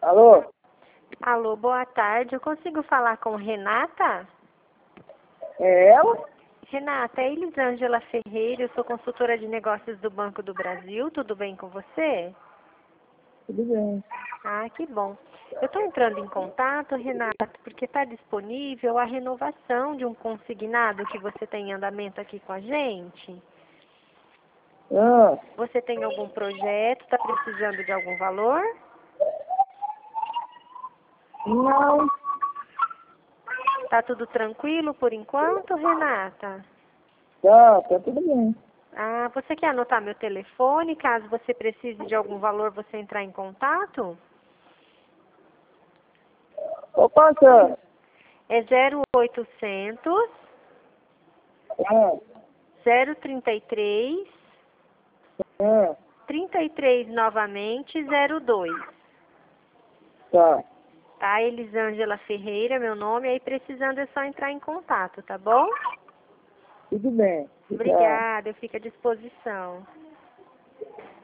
Alô? Alô, boa tarde. Eu consigo falar com Renata? É ela? Renata, é Elisângela Ferreira, eu sou consultora de negócios do Banco do Brasil. Tudo bem com você? Tudo bem. Ah, que bom. Eu estou entrando em contato, Renata, porque está disponível a renovação de um consignado que você tem em andamento aqui com a gente. Ah, Você tem algum projeto? Está precisando de algum valor? não. Tá tudo tranquilo por enquanto, Renata? Tá tudo bem. Ah, você quer anotar meu telefone? Caso você precise de algum valor, você entrar em contato? Ô, passando. É 0800 Ah, 033 ah, 33 novamente 02. tá. Tá? Elisângela Ferreira, meu nome. Aí precisando é só entrar em contato, tá bom? Tudo bem. Obrigado. Obrigada, eu fico à disposição.